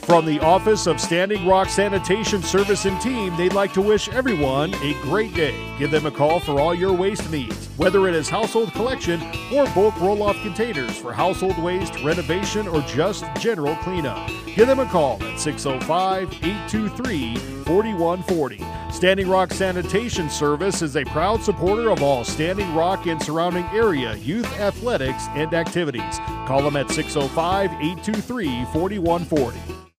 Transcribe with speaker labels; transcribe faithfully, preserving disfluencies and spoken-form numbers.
Speaker 1: From the Office of Standing Rock Sanitation Service and Team, they'd like to wish everyone a great day. Give them a call for all your waste needs, whether it is household collection or bulk roll-off containers for household waste, renovation, or just general cleanup. Give them a call at six oh five, eight two three, four one four oh. Standing Rock Sanitation Service is a proud supporter of all Standing Rock and surrounding area youth athletics and activities. Call them at six oh five, eight two three, four one four oh.